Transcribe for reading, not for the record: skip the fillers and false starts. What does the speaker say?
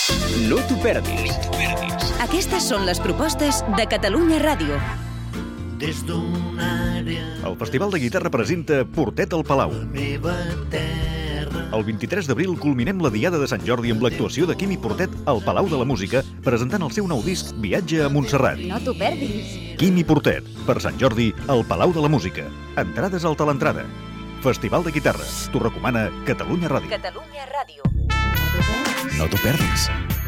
No t'ho perdis. Aquestes són les propostes de Catalunya Ràdio. Des d'una àrea El Festival de Guitarra presenta Portet al Palau. meva terra. El 23 d'abril culminem la Diada de Sant Jordi amb l'actuació de Quimi Portet al Palau de la Música, presentant el seu nou disc Viatge a Montserrat. No t'ho perdis. Quimi Portet, per Sant Jordi, al Palau de la Música. Entrades al Talentrada. Festival de Guitarra. T'ho recomana Catalunya Ràdio. Catalunya Ràdio. No t'ho perdis.